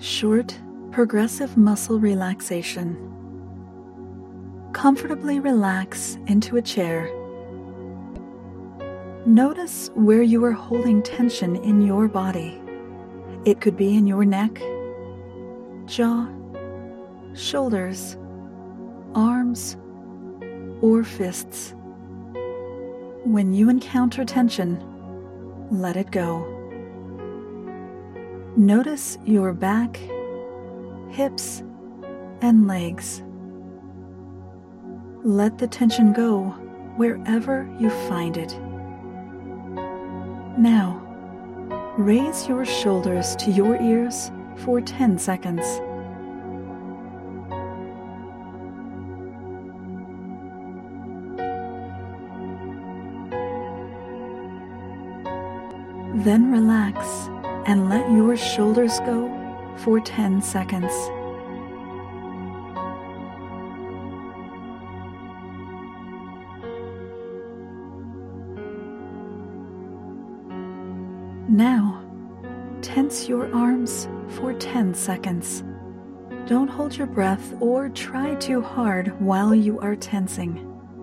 Short, progressive muscle relaxation. Comfortably relax into a chair. Notice where you are holding tension in your body. It could be in your neck, jaw, shoulders, arms, or fists. When you encounter tension, let it go. Notice your back, hips, and legs. Let the tension go wherever you find it. Now, raise your shoulders to your ears for 10 seconds. Then relax and let your shoulders go for 10 seconds. Now, tense your arms for 10 seconds. Don't hold your breath or try too hard while you are tensing.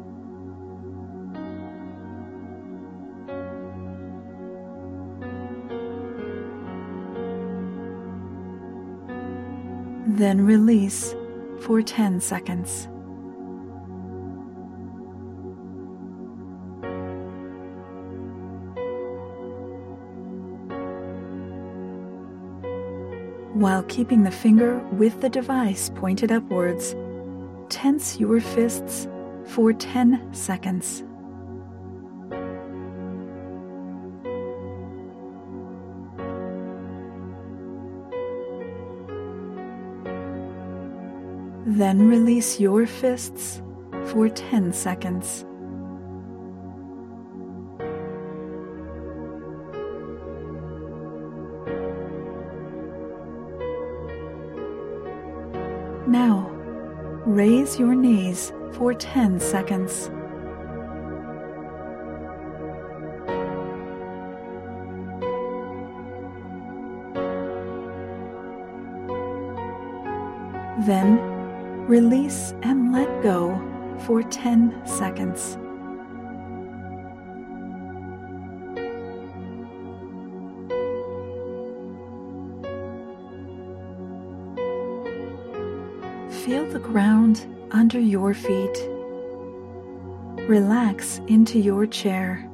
Then release for 10 seconds. While keeping the finger with the device pointed upwards, tense your fists for 10 seconds. Then release your fists for 10 seconds. Now, raise your knees for 10 seconds. Then, release and let go for 10 seconds. Feel the ground under your feet. Relax into your chair.